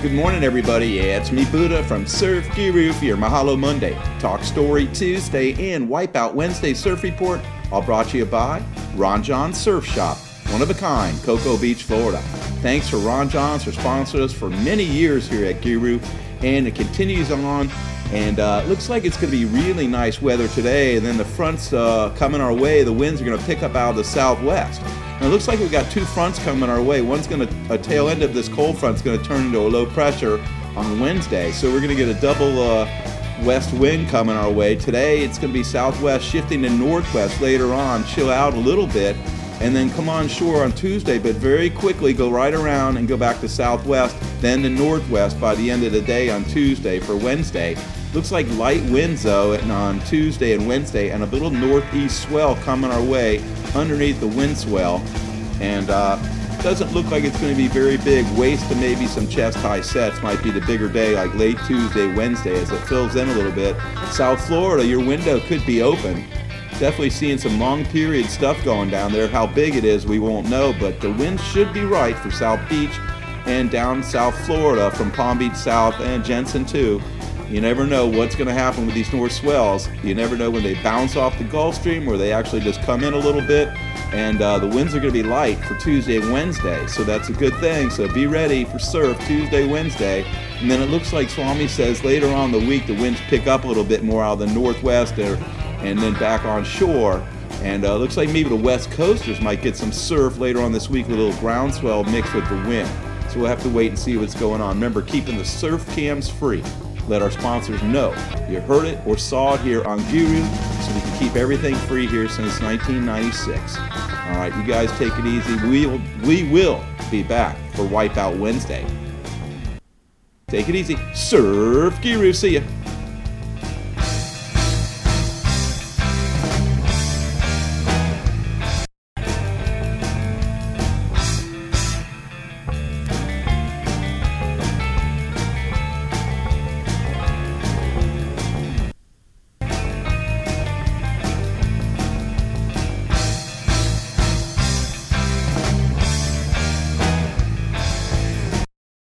Good morning, everybody. Yeah, it's me, Buddha, from Surf Guru for your Mahalo Monday, Talk Story Tuesday, and Wipeout Wednesday Surf Report, all brought to you by Ron John Surf Shop, one of a kind, Cocoa Beach, Florida. Thanks for Ron Johns for sponsoring us for many years here at Guru, and it continues on. And it looks like it's going to be really nice weather today, and then the fronts coming our way, the winds are going to pick up out of the southwest. And it looks like we've got two fronts coming our way. One's going to, a tail end of this cold front's going to turn into a low pressure on Wednesday. So we're going to get a double west wind coming our way. Today it's going to be southwest shifting to northwest later on, chill out a little bit, and then come on shore on Tuesday, but very quickly go right around and go back to southwest, then to northwest by the end of the day on Tuesday for Wednesday. Looks like light winds though on Tuesday and Wednesday, and a little northeast swell coming our way underneath the wind swell, and doesn't look like it's going to be very big. Waist to maybe some chest high sets might be the bigger day, like late Tuesday, Wednesday, as it fills in a little bit. South Florida, your window could be open. Definitely seeing some long period stuff going down there. How big it is we won't know, but the wind should be right for South Beach and down South Florida from Palm Beach South and Jensen too. You never know what's going to happen with these north swells. You never know when they bounce off the Gulf Stream or they actually just come in a little bit. And the winds are going to be light for Tuesday and Wednesday, so that's a good thing. So be ready for surf Tuesday, Wednesday. And then it looks like Swami says later on in the week the winds pick up a little bit more out of the northwest and then back on shore. And looks like maybe the west coasters might get some surf later on this week with a little groundswell mixed with the wind. So we'll have to wait and see what's going on. Remember, keeping the surf cams free. Let our sponsors know you heard it or saw it here on Guru, so we can keep everything free here since 1996. All right, you guys take it easy. We will be back for Wipeout Wednesday. Take it easy. Surf Guru. See ya.